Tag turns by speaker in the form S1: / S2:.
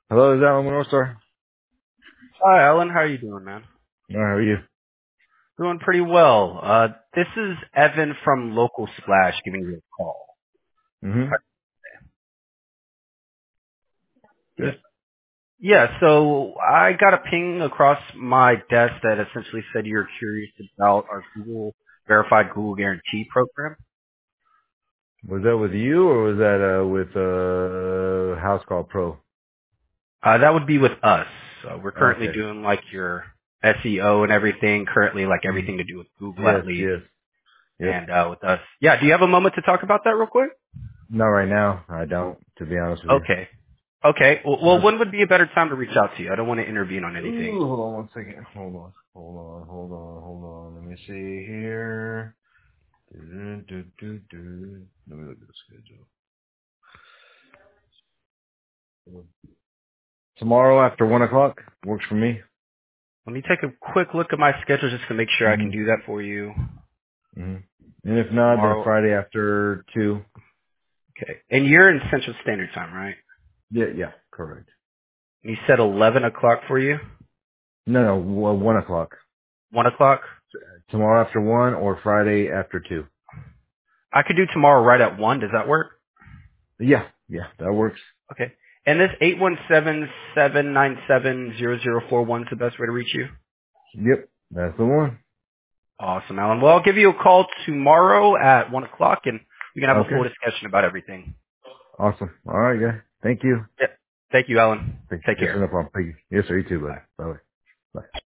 S1: Hello, is that Alan Northstar?
S2: Hi, Alan. How are you doing, man?
S1: How are you?
S2: Doing pretty well. This is Evan from Local Splash giving you a call.
S1: Mm-hmm.
S2: Yeah.
S1: Good.
S2: Yeah, so I got a ping across my desk that essentially said you're curious about our Google Verified Google Guarantee program.
S1: Was that with you or was that with House Call Pro?
S2: That would be with us. We're currently
S1: Okay.
S2: doing like your SEO and everything, currently like
S1: Mm-hmm.
S2: everything to do with Google
S1: Yes,
S2: at least,
S1: yes. Yep.
S2: and with us. Yeah, do you have a moment to talk about that real quick?
S1: Not right now. I don't, to be honest with you.
S2: Okay. Okay. Well,
S1: Uh-huh.
S2: when would be a better time to reach out to you? I don't want to intervene on anything.
S1: Ooh, hold on one second. Hold on. Let me see here. Let me look at the schedule. Tomorrow after 1 o'clock works for me.
S2: Let me take a quick look at my schedule just to make sure I can do
S1: Mm-hmm.
S2: that for you
S1: Mm-hmm. And if not, then
S2: tomorrow.
S1: Friday after 2.
S2: Okay. And you're in Central Standard Time, right?
S1: Yeah, correct.
S2: You said 11 o'clock for you?
S1: No, 1 o'clock.
S2: 1 o'clock?
S1: Tomorrow after 1 or Friday after 2.
S2: I could do tomorrow right at 1. Does that work?
S1: Yeah, that works.
S2: Okay. And this 817-797-0041 is the best way to reach you?
S1: Yep, that's the one.
S2: Awesome, Alan. Well, I'll give you a call tomorrow at 1 o'clock and we can have a full
S1: Okay,
S2: discussion about everything.
S1: awesome. All right, guy. Thank you.
S2: Yeah. Thank you, Alan. Take
S1: Yes, sir,
S2: care.
S1: no problem. Thank you. Yes, sir. You too,
S2: Bye.
S1: buddy. Bye. Bye.